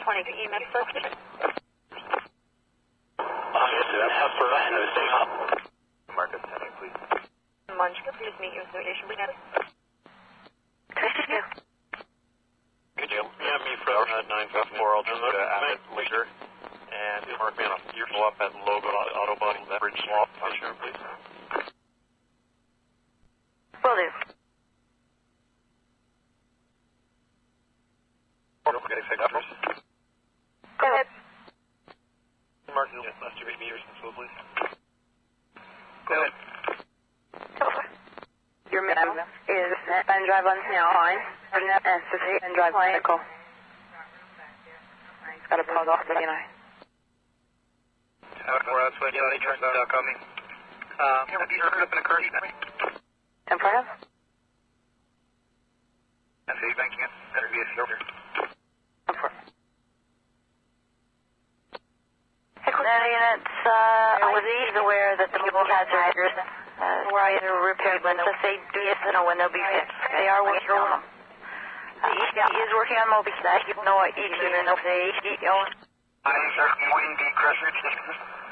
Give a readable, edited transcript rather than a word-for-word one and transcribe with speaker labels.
Speaker 1: 20 EMS association.
Speaker 2: Marcus, heading, please.
Speaker 1: Munch, please meet you in station, please.
Speaker 3: Could you have me for 954? I'll just go to Abbott later. And mark me on a fuel up at Logo Auto Body, that bridge swap, please.
Speaker 1: Will do.
Speaker 3: Okay, signatures.
Speaker 1: Go ahead.
Speaker 3: Mark the last 2 meters and so, please.
Speaker 2: Go ahead.
Speaker 1: Your minimum is and drive on snail line. And drive vehicle. He's got to pause off the United.
Speaker 2: Outside United, turns out coming. Have you heard of an occurrence?
Speaker 1: In front of?
Speaker 2: That's a banking it. Better be a shoulder.
Speaker 1: Units, was easy aware that the people had drivers were either repaired when they'll say yes or when they'll be fixed. They are working on them. He is working on Moby Stack. You know what each unit of the
Speaker 2: I am 13 Wayne B. Crusher.